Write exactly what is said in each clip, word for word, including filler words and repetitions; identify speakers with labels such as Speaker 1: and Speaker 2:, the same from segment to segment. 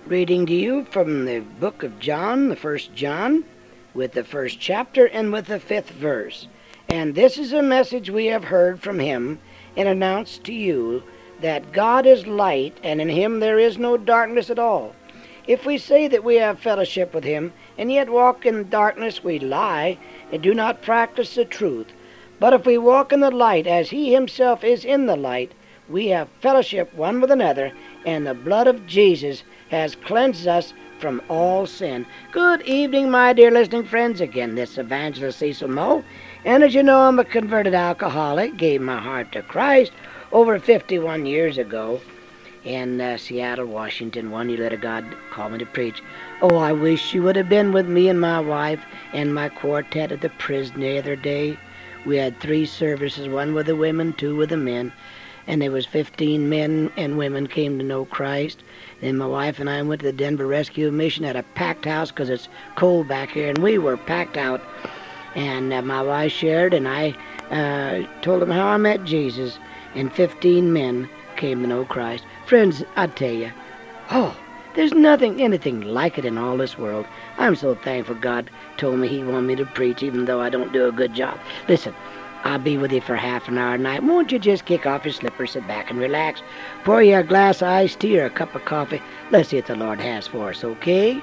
Speaker 1: Reading to you from the book of John, the first John, with the first chapter and with the fifth verse. And this is a message we have heard from him and announced to you, that God is light, and in him there is no darkness at all. If we say that we have fellowship with him, and yet walk in darkness, we lie, and do not practice the truth. But if we walk in the light, as he himself is in the light, we have fellowship one with another, and the blood of Jesus has cleansed us from all sin. Good evening, my dear listening friends. Again, this Evangelist Cecil Moe. And as you know, I'm a converted alcoholic. Gave my heart to Christ over fifty-one years ago in uh, Seattle, Washington. One year later, God called me to preach. Oh, I wish you would have been with me and my wife and my quartet at the prison the other day. We had three services, one with the women, two with the men. And there was fifteen men and women came to know Christ. Then my wife and I went to the Denver Rescue Mission at a packed house because it's cold back here, and we were packed out. And uh, my wife shared, and I uh, told them how I met Jesus, and fifteen men came to know Christ. Friends, I tell you, oh, there's nothing, anything like it in all this world. I'm so thankful God told me he wanted me to preach, even though I don't do a good job. Listen, I'll be with you for half an hour tonight. Won't you just kick off your slippers, sit back and relax, pour you a glass of iced tea or a cup of coffee. Let's see what the Lord has for us, okay?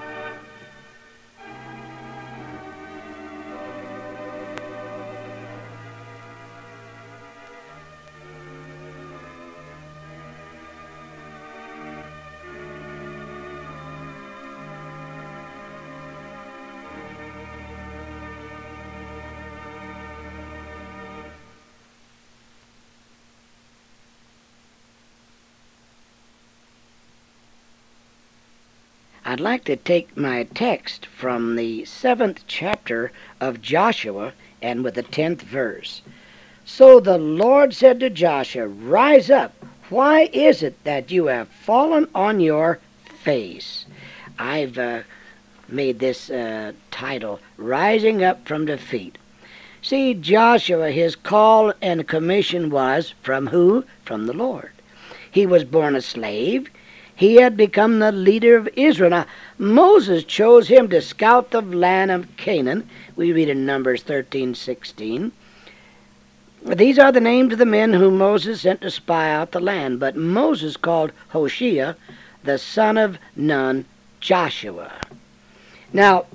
Speaker 1: I'd like to take my text from the seventh chapter of Joshua and with the tenth verse. So the Lord said to Joshua, "Rise up. Why is it that you have fallen on your face?" I've uh, made this uh, title, Rising Up from Defeat. See, Joshua, his call and commission was from who? From the Lord. He was born a slave. He had become the leader of Israel. Now, Moses chose him to scout the land of Canaan. We read in Numbers thirteen sixteen. These are the names of the men whom Moses sent to spy out the land. But Moses called Hoshea, the son of Nun, Joshua. Now,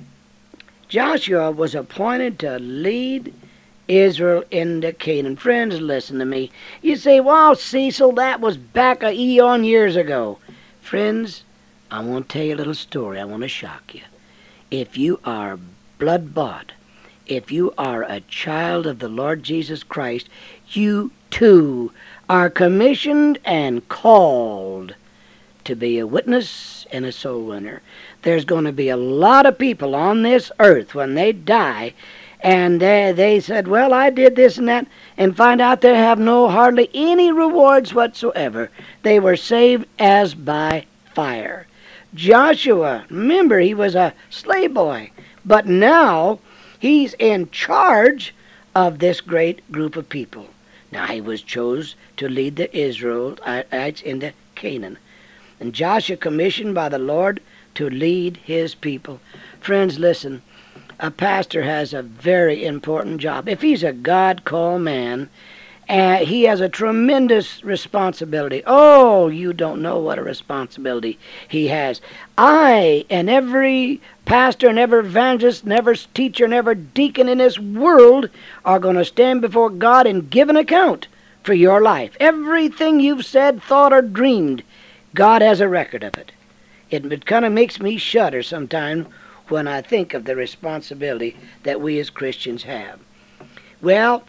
Speaker 1: Joshua was appointed to lead Israel into Canaan. Friends, listen to me. You say, "Well, Cecil, that was back a eon years ago." Friends, I want to tell you a little story. I want to shock you. If you are blood-bought, if you are a child of the Lord Jesus Christ, you too are commissioned and called to be a witness and a soul winner. There's going to be a lot of people on this earth when they die, and they, they said, "Well, I did this and that," and find out they have no hardly any rewards whatsoever. They were saved as by fire. Joshua, remember, he was a slave boy, but now he's in charge of this great group of people. Now he was chose to lead the Israelites into Canaan. And Joshua commissioned by the Lord to lead his people. Friends, listen. A pastor has a very important job. If he's a God-called man, uh, he has a tremendous responsibility. Oh, you don't know what a responsibility he has. I and every pastor and every evangelist and every teacher and every deacon in this world are going to stand before God and give an account for your life. Everything you've said, thought, or dreamed, God has a record of it. It, it kind of makes me shudder sometimes when I think of the responsibility that we as Christians have. Well,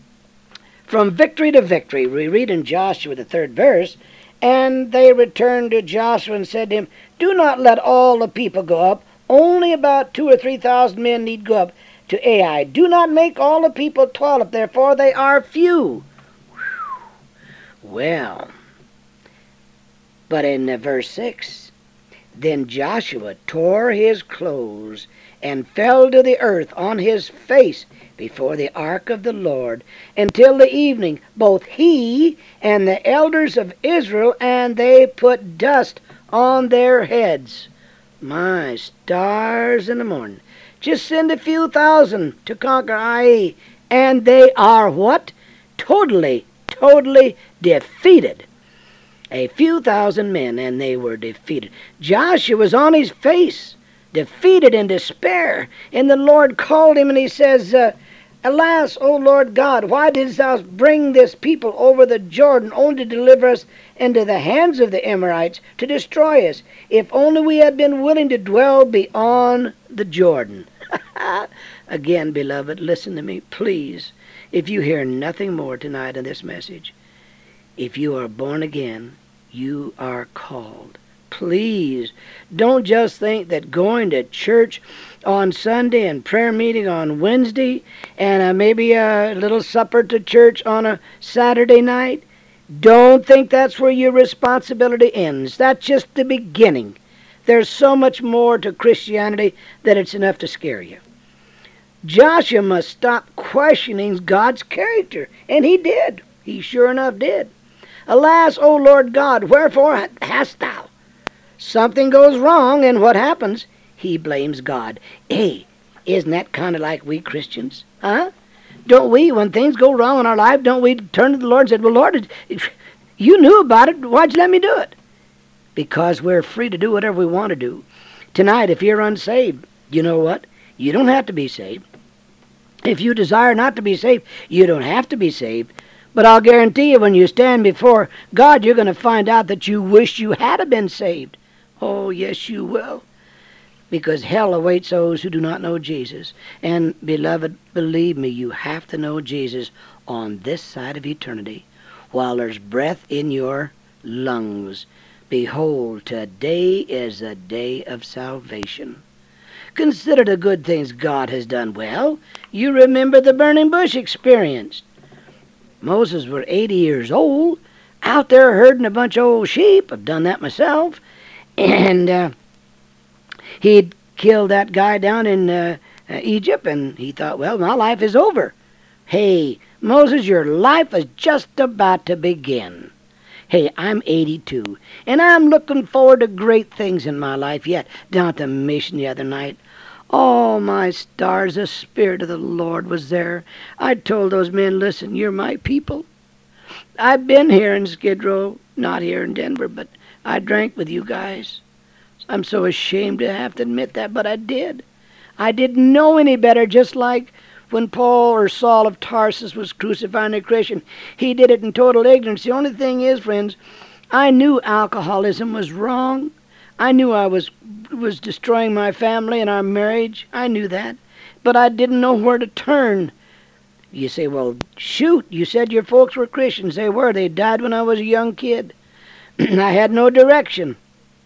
Speaker 1: from victory to victory, we read in Joshua, the third verse, "And they returned to Joshua and said to him, 'Do not let all the people go up. Only about two or three thousand men need go up to Ai. Do not make all the people toil up, therefore they are few.'" Whew. Well, but in uh, verse six, "Then Joshua tore his clothes and fell to the earth on his face before the ark of the Lord until the evening, both he and the elders of Israel, and they put dust on their heads." My stars in the morning. Just send a few thousand to conquer Ai, and they are what? Totally, totally defeated. A few thousand men, and they were defeated. Joshua was on his face, defeated in despair. And the Lord called him, and he says, uh, Alas, O Lord God, why didst thou bring this people over the Jordan only to deliver us into the hands of the Amorites to destroy us? If only we had been willing to dwell beyond the Jordan. Again, beloved, listen to me, please. If you hear nothing more tonight in this message, if you are born again, you are called. Please, don't just think that going to church on Sunday and prayer meeting on Wednesday and uh, maybe a little supper to church on a Saturday night, don't think that's where your responsibility ends. That's just the beginning. There's so much more to Christianity that it's enough to scare you. Joshua must stop questioning God's character, and he did. He sure enough did. Alas, O Lord God, wherefore hast thou? Something goes wrong, and what happens? He blames God. Hey, isn't that kind of like we Christians? Huh? Don't we, when things go wrong in our life, don't we turn to the Lord and say, well, Lord, you knew about it. Why'd you let me do it? Because we're free to do whatever we want to do. Tonight, if you're unsaved, you know what? You don't have to be saved. If you desire not to be saved, you don't have to be saved. But I'll guarantee you, when you stand before God, you're going to find out that you wish you had been saved. Oh, yes, you will. Because hell awaits those who do not know Jesus. And, beloved, believe me, you have to know Jesus on this side of eternity while there's breath in your lungs. Behold, today is a day of salvation. Consider the good things God has done. Well, you remember the burning bush experience. Moses was eighty years old, out there herding a bunch of old sheep. I've done that myself. And uh, he'd killed that guy down in uh, uh, Egypt, and he thought, well, my life is over. Hey, Moses, your life is just about to begin. Hey, I'm eighty-two, and I'm looking forward to great things in my life yet. Down at the mission the other night, oh, my stars, the Spirit of the Lord was there. I told those men, listen, you're my people. I've been here in Skid Row, not here in Denver, but I drank with you guys. I'm so ashamed to have to admit that, but I did. I didn't know any better, just like when Paul or Saul of Tarsus was crucifying a Christian. He did it in total ignorance. The only thing is, friends, I knew alcoholism was wrong. I knew I was was destroying my family and our marriage. I knew that. But I didn't know where to turn. You say, well, shoot, you said your folks were Christians. They were. They died when I was a young kid. I had no direction.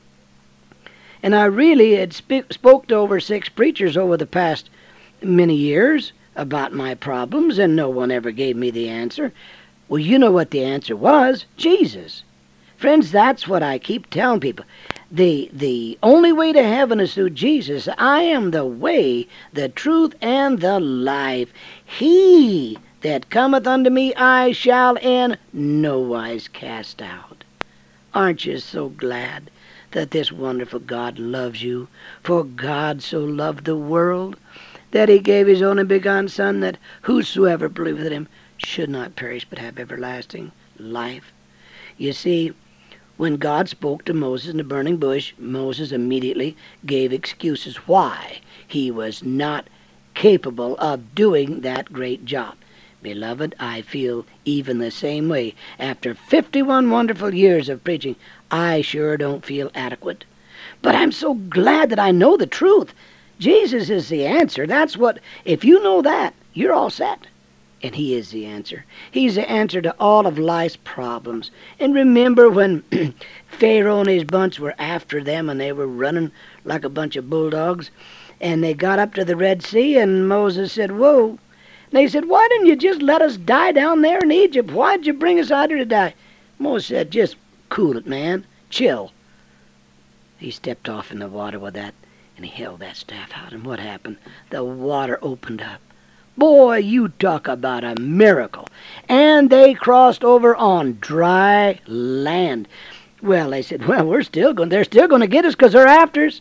Speaker 1: And I really had sp- spoke to over six preachers over the past many years about my problems, and no one ever gave me the answer. Well, you know what the answer was. Jesus. Friends, that's what I keep telling people. The, the only way to heaven is through Jesus. I am the way, the truth, and the life. He that cometh unto me I shall in no wise cast out. Aren't you so glad that this wonderful God loves you? For God so loved the world that he gave his only begotten Son, that whosoever believeth in him should not perish but have everlasting life. You see, when God spoke to Moses in the burning bush, Moses immediately gave excuses why he was not capable of doing that great job. Beloved, I feel even the same way. After fifty-one wonderful years of preaching, I sure don't feel adequate. But I'm so glad that I know the truth. Jesus is the answer. That's what, if you know that, you're all set. And he is the answer. He's the answer to all of life's problems. And remember when Pharaoh and his bunch were after them and they were running like a bunch of bulldogs, and they got up to the Red Sea, and Moses said, whoa. And they said, why didn't you just let us die down there in Egypt? Why'd you bring us out here to die? Moses said, just cool it, man. Chill. He stepped off in the water with that, and he held that staff out. And what happened? The water opened up. Boy, you talk about a miracle. And they crossed over on dry land. Well, they said, well, we're still going, they're still going to get us because they're after us.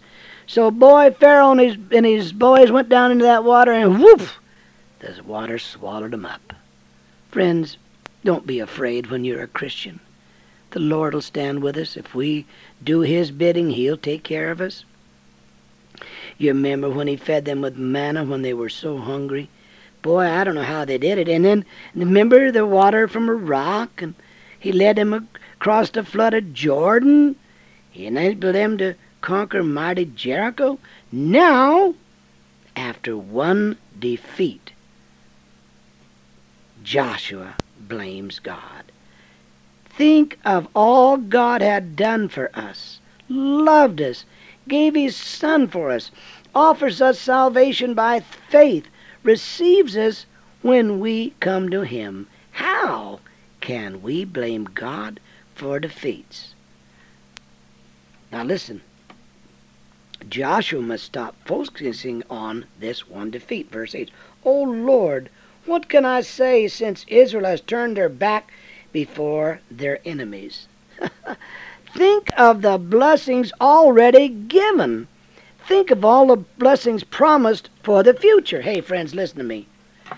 Speaker 1: So boy, Pharaoh and his, and his boys went down into that water, and whoof, the water swallowed them up. Friends, don't be afraid when you're a Christian. The Lord will stand with us. If we do His bidding, He'll take care of us. You remember when He fed them with manna when they were so hungry? Boy, I don't know how they did it. And then, remember the water from a rock? And He led them across the flood of Jordan. He enabled them to conquer mighty Jericho. Now, after one defeat, Joshua blames God. Think of all God had done for us, loved us, gave His Son for us, offers us salvation by faith, receives us when we come to Him. How can we blame God for defeats? Now listen, Joshua must stop focusing on this one defeat. Verse eight, O Lord, what can I say since Israel has turned their back before their enemies? Think of the blessings already given. Think of all the blessings promised for the future. Hey, friends, listen to me.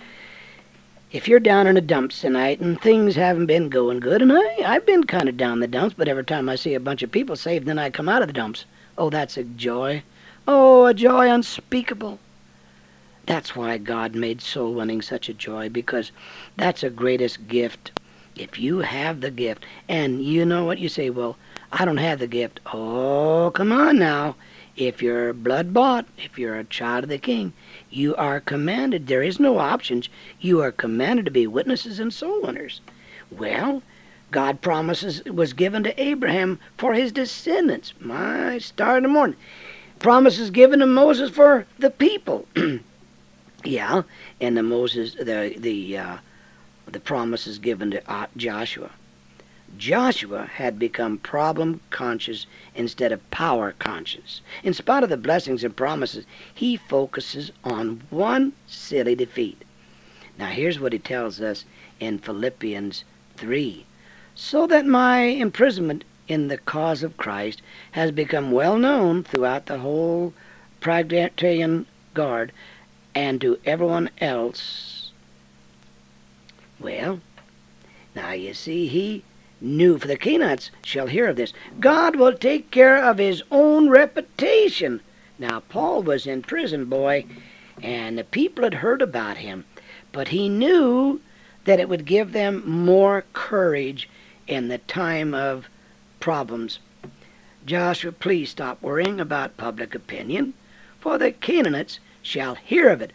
Speaker 1: If you're down in the dumps tonight and things haven't been going good, and I, I've been kind of down in the dumps, but every time I see a bunch of people saved, then I come out of the dumps. Oh, that's a joy. Oh, a joy unspeakable. That's why God made soul winning such a joy, because that's the greatest gift. If you have the gift, and you know what, you say, well, I don't have the gift. Oh, come on now. If you're blood bought, if you're a child of the King, you are commanded. There is no options. You are commanded to be witnesses and soul winners. Well, God promises was given to Abraham for his descendants. My star in the morning. Promises given to Moses for the people. Yeah, and the Moses, the the uh, the promises given to uh, Joshua. Joshua had become problem conscious instead of power conscious. In spite of the blessings and promises, he focuses on one silly defeat. Now here's what he tells us in Philippians three. So that my imprisonment in the cause of Christ has become well known throughout the whole Praetorian Guard and to everyone else. Well, now you see, he knew, for the Canaanites shall hear of this. God will take care of His own reputation. Now, Paul was in prison, boy, and the people had heard about him, but he knew that it would give them more courage in the time of problems. Joshua, please stop worrying about public opinion, for the Canaanites shall hear of it.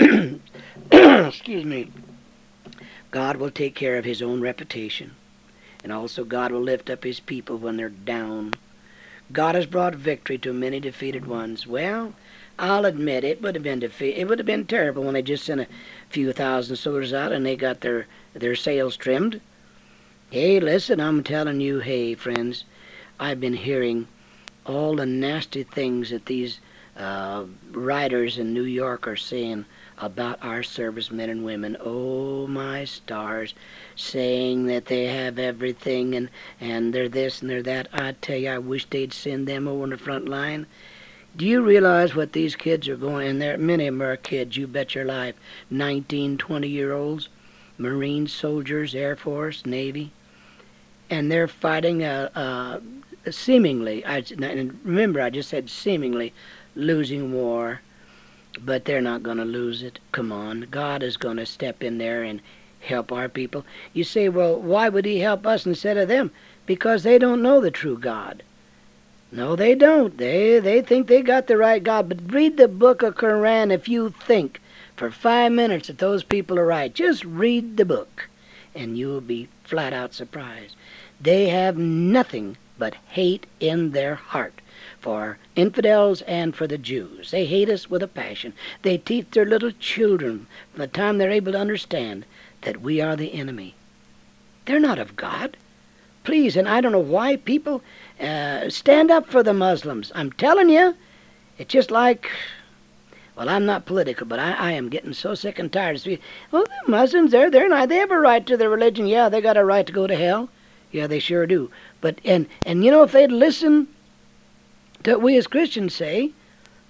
Speaker 1: Excuse me. God will take care of His own reputation. And also God will lift up His people when they're down. God has brought victory to many defeated ones. Well, I'll admit it would have been defe- it would have been terrible when they just sent a few thousand soldiers out and they got their, their sails trimmed. Hey, listen, I'm telling you, hey, friends, I've been hearing all the nasty things that these uh, writers in New York are saying about our servicemen and women. Oh, my stars, saying that they have everything and, and they're this and they're that. I tell you, I wish they'd send them over on the front line. Do you realize what these kids are going, and there many of them are kids, you bet your life, nineteen, twenty-year-olds, Marines, soldiers, Air Force, Navy, and they're fighting a, a seemingly, I, and remember I just said seemingly, losing war. But they're not going to lose it. Come on. God is going to step in there and help our people. You say, well, why would He help us instead of them? Because they don't know the true God. No, they don't. They they think they got the right God. But read the book of Quran if you think for five minutes that those people are right. Just read the book, and you'll be flat out surprised. They have nothing but hate in their heart for infidels and for the Jews. They hate us with a passion. They teach their little children from the time they're able to understand that we are the enemy. They're not of God. Please, and I don't know why people uh, stand up for the Muslims. I'm telling you, it's just like, well, I'm not political, but I, I am getting so sick and tired of speaking. Well, the Muslims, they're, they're not, they have a right to their religion. Yeah, they got a right to go to hell. Yeah, they sure do. But, and, and you know, if they'd listen to what we as Christians say,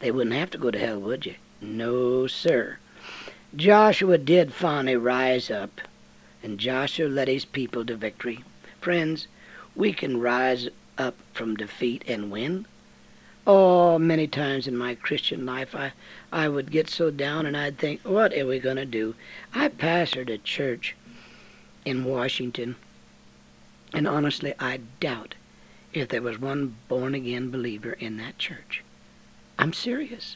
Speaker 1: They wouldn't have to go to hell, would you? No, sir. Joshua did finally rise up, and Joshua led his people to victory. Friends, we can rise up from defeat and win. Oh, many times in my Christian life, I, I would get so down and I'd think, what are we going to do? I pastored a church in Washington, and honestly, I doubt if there was one born-again believer in that church. I'm serious.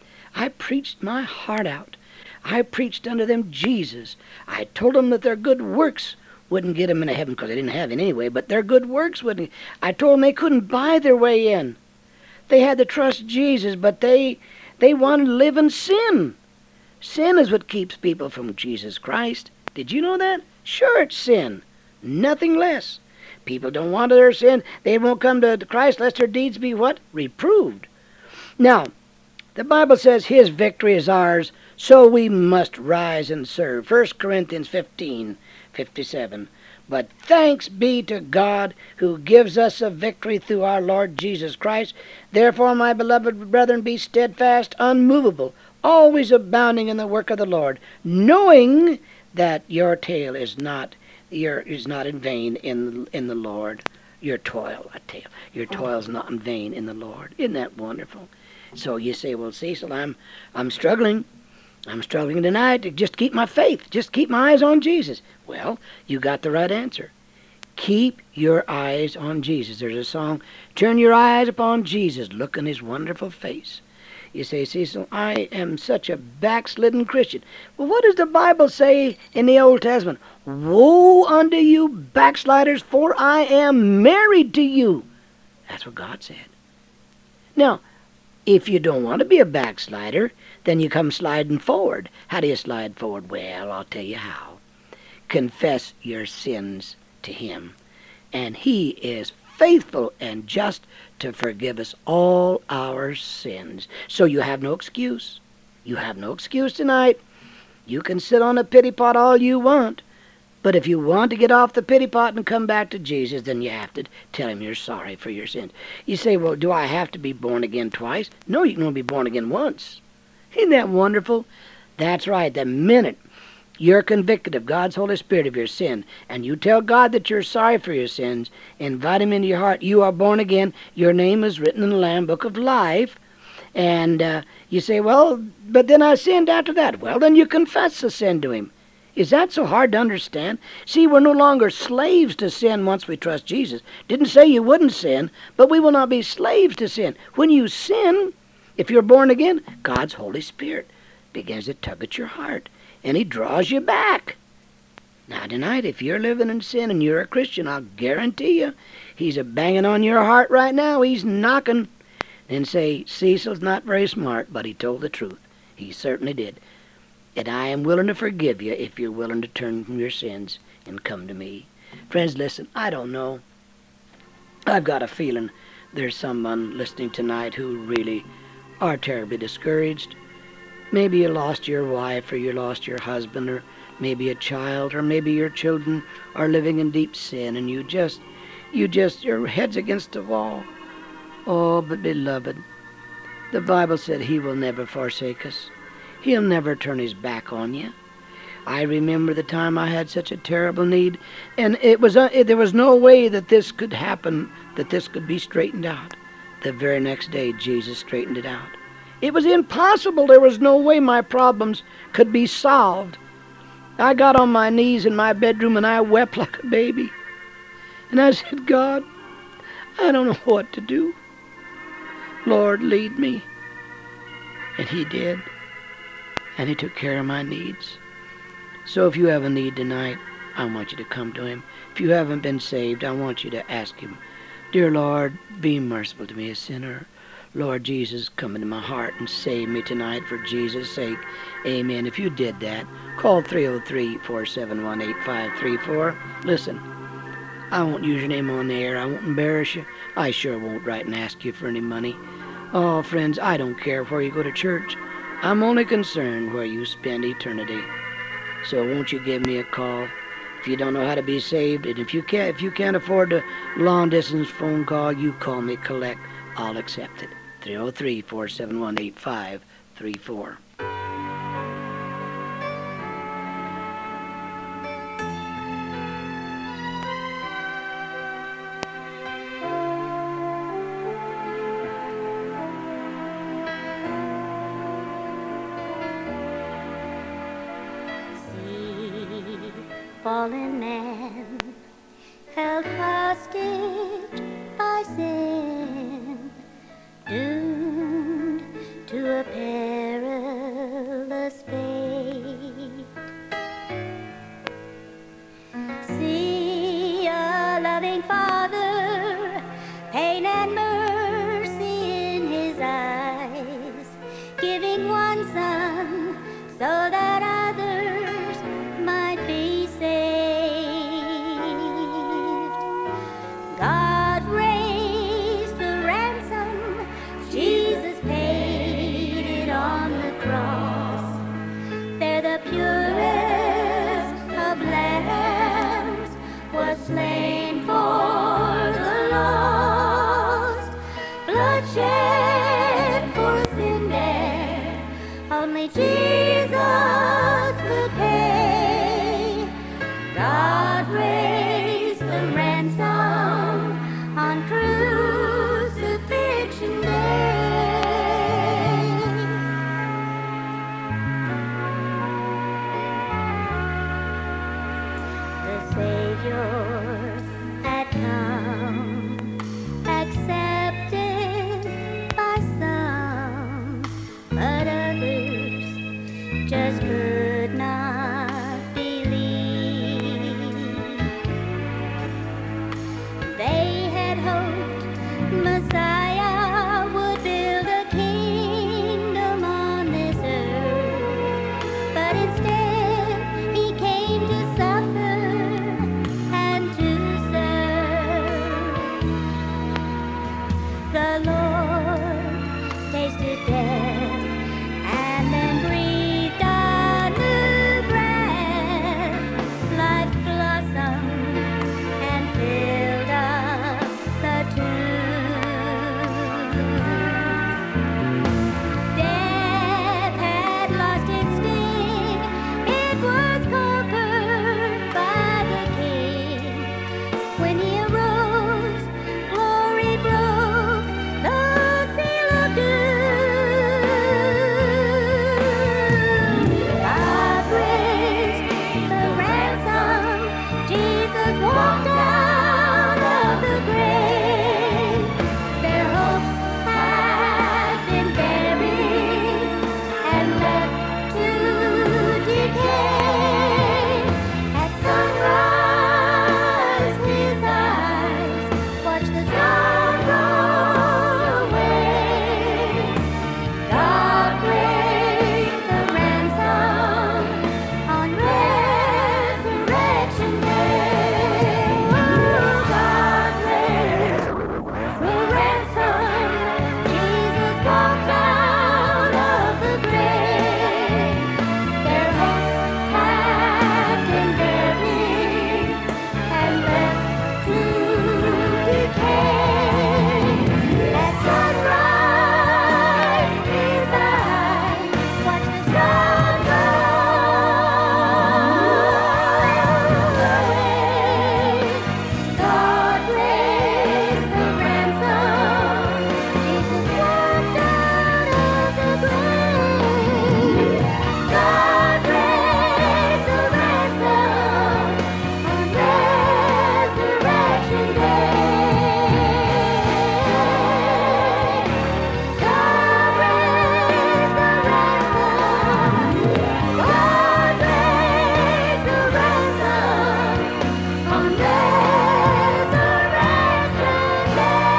Speaker 1: I preached my heart out. I preached unto them Jesus. I told them that their good works wouldn't get them into heaven, because they didn't have it anyway, but their good works wouldn't. I told them they couldn't buy their way in. They had to trust Jesus, but they they wanted to live in sin. Sin is what keeps people from Jesus Christ. Did you know that? Sure, it's sin. Nothing less. People don't want their sin. They won't come to Christ lest their deeds be what? Reproved. Now, the Bible says his victory is ours, so we must rise and serve. First Corinthians fifteen fifty-seven. But thanks be to God who gives us a victory through our Lord Jesus Christ. Therefore, my beloved brethren, be steadfast, unmovable, always abounding in the work of the Lord, knowing that your toil is not your is not in vain in in the Lord. Your toil, I tell you, your toil is not in vain in the Lord. Isn't that wonderful? So you say, well, Cecil, I'm I'm struggling. I'm struggling tonight to just keep my faith, just keep my eyes on Jesus. Well, you got the right answer. Keep your eyes on Jesus. There's a song, turn your eyes upon Jesus, look in his wonderful face. You say, Cecil, I am such a backslidden Christian. Well, what does the Bible say in the Old Testament? Woe unto you backsliders, for I am married to you. That's what God said. Now, if you don't want to be a backslider, then you come sliding forward. How do you slide forward? Well, I'll tell you how. Confess your sins to him, and he is faithful and just to forgive us all our sins. So you have no excuse. You have no excuse tonight. You can sit on a pity pot all you want, but if you want to get off the pity pot and come back to Jesus, then you have to tell him you're sorry for your sins. You say, well, do I have to be born again twice? No, you can only be born again once. Isn't that wonderful? That's right. The minute you're convicted of God's Holy Spirit of your sin, and you tell God that you're sorry for your sins, invite him into your heart, you are born again, your name is written in the Lamb Book of Life, and uh, you say, well, but then I sinned after that. Well, then you confess the sin to him. Is that so hard to understand? See, we're no longer slaves to sin once we trust Jesus. Didn't say you wouldn't sin, but we will not be slaves to sin. When you sin, if you're born again, God's Holy Spirit begins to tug at your heart, and he draws you back. Now tonight, if you're living in sin and you're a Christian, I'll guarantee you, he's a banging on your heart right now. He's knocking. And say, Cecil's not very smart, but he told the truth. He certainly did. And I am willing to forgive you if you're willing to turn from your sins and come to me. Friends, listen, I don't know. I've got a feeling there's someone listening tonight who really are terribly discouraged. Maybe you lost your wife, or you lost your husband, or maybe a child, or maybe your children are living in deep sin, and you just, you just, your head's against the wall. Oh, but beloved, the Bible said he will never forsake us. He'll never turn his back on you. I remember the time I had such a terrible need, and it was uh, it, there was no way that this could happen, that this could be straightened out. The very next day, Jesus straightened it out. It was impossible. There was no way my problems could be solved. I got on my knees in my bedroom and I wept like a baby. And I said, God, I don't know what to do. Lord, lead me. And he did. And he took care of my needs. So if you have a need tonight, I want you to come to him. If you haven't been saved, I want you to ask him, dear Lord, be merciful to me, a sinner. Lord Jesus, come into my heart and save me tonight for Jesus' sake. Amen. If you did that, call three oh three, four seven one, eight five three four. Listen, I won't use your name on the air. I won't embarrass you. I sure won't write and ask you for any money. Oh, friends, I don't care where you go to church. I'm only concerned where you spend eternity. So won't you give me a call? If you don't know how to be saved, and if you can't, if you can't afford a long-distance phone call, you call me collect. I'll accept it. three oh three, four seven one, eight five three four.
Speaker 2: Fallen man, held hostage by sin, doomed to a perilous fate. See a loving Father, pain and mercy in his eyes, giving one son so that others might be saved. God raised the ransom, Jesus paid it on the cross. There the purest of lambs was slain for the lost. Blood shed for sin there, only Jesus could pay. God raised the ransom on crucifixion day. The Savior had come, accepted by some, but others just could not believe. They had hoped Messiah would build a kingdom on this earth, but instead he came to suffer and to serve. The Lord tasted death and then breathed a new breath. Life blossomed and filled up the tomb. Death had lost its sting, it was conquered by the King. When he arose, glory broke the seal of doom. God raised the ransom, Jesus walked out of the grave. Their hopes had been buried and left to decay. At sunrise, his eyes watched the sun roll away. God raised the ransom on Resurrection Day. Oh, God raised the ransom. Jesus walked out of the grave. Their hopes had been buried and left to decay. At sunrise, his eyes watched the sun roll away. God raised the ransom. Jesus walked out of the grave. God raised the ransom on Resurrection Day. God raised the ransom. God raised the ransom on Resurrection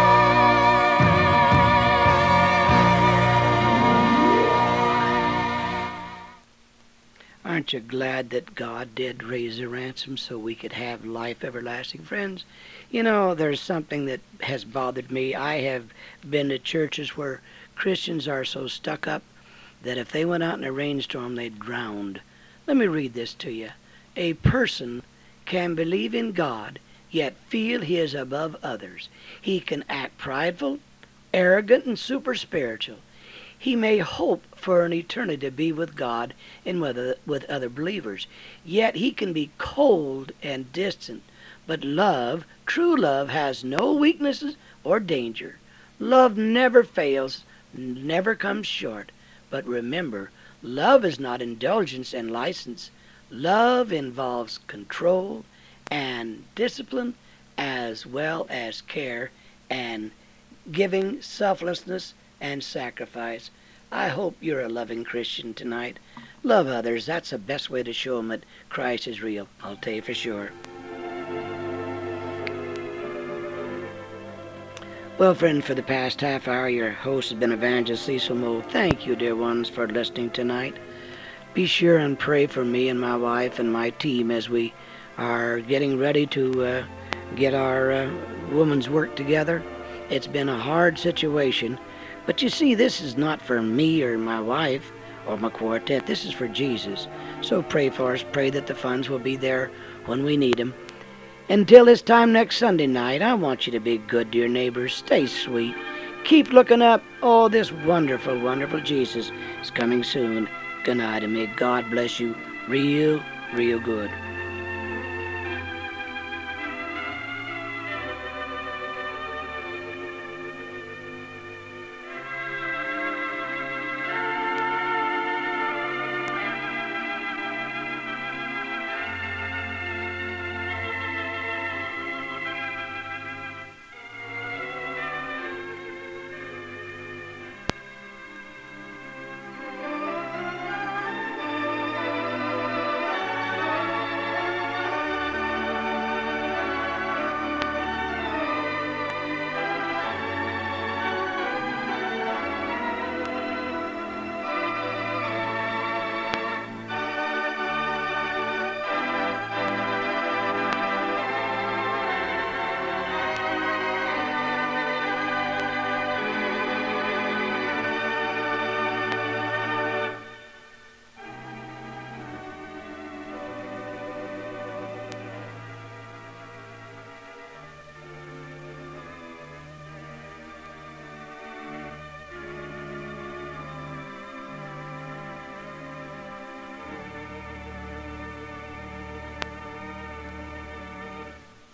Speaker 1: Aren't you glad that God did raise a ransom so we could have life everlasting, friends? You know, there's something that has bothered me. I have been to churches where Christians are so stuck up that if they went out in a rainstorm, they'd drown. Let me read this to you. A person can believe in God, yet feel he is above others. He can act prideful, arrogant and super spiritual. He may hope for an eternity to be with God and with other, with other believers. Yet he can be cold and distant. But love, true love, has no weaknesses or danger. Love never fails, never comes short. But remember, love is not indulgence and license. Love involves control and discipline as well as care and giving, selflessness, and sacrifice. I hope you're a loving Christian tonight. Love others. That's the best way to show them that Christ is real. I'll tell you for sure. Well, friend, for the past half hour, your host has been Evangelist Cecil Moe. Thank you, dear ones, for listening tonight. Be sure and pray for me and my wife and my team as we are getting ready to uh, get our uh, woman's work together. It's been a hard situation, but you see, this is not for me or my wife or my quartet. This is for Jesus. So pray for us. Pray that the funds will be there when we need them. Until this time next Sunday night, I want you to be good to your neighbors. Stay sweet. Keep looking up. Oh, this wonderful, wonderful Jesus is coming soon. Good night, and may God bless you real, real good.